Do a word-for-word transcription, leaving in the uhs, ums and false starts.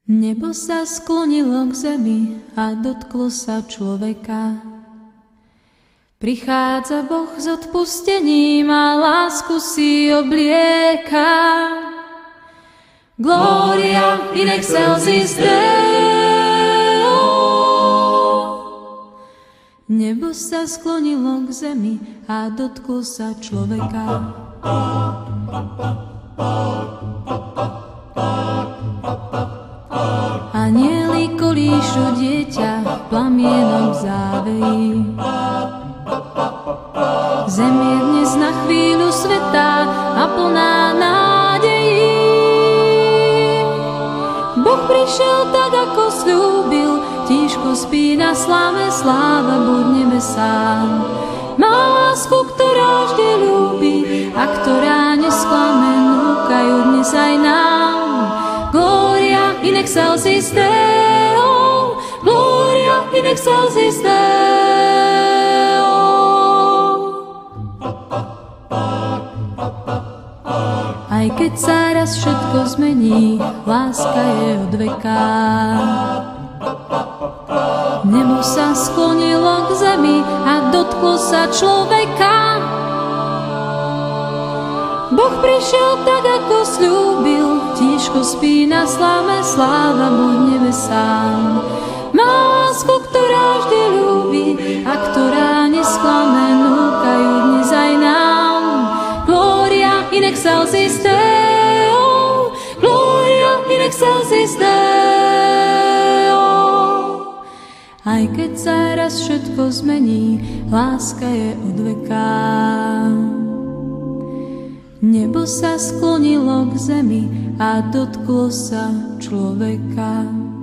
Nebo sa sklonilo k zemi a dotklo sa človeka. Prichádza Boh s odpustením a lásku si oblieka. Gloria in excelsis Deo. Nebo sa sklonilo k zemi a dotklo sa človeka. Anieli kolíšu dieťa plamienok v záveji. Zem je dnes na chvíľu svätá a plná nádejí. Boh prišiel tak, ako sľúbil, tížko spí na sláve, sláva buď nebesám. Má lásku, ktorá vždy ľúbi a ktorá nesklame, núkajú dnes aj nám. Gloria in excelsis Deo, Gloria in excelsis Deo. Aj keď sa raz všetko zmení, láska je od veka. Nebo sa sklonilo k zemi a dotklo sa človeka. Boh prišiel tak, ako sľúbil, tížko spí na sláve, sláva buď nebesám. Má lásku, ktorá vždy ľúbi a ktorá nesklame, núkajú dnes aj nám. Gloria in excelsis Deo, Gloria in excelsis Deo. Aj keď sa raz všetko zmení, láska je od veka. Nebo sa sklonilo k zemi a dotklo sa človeka.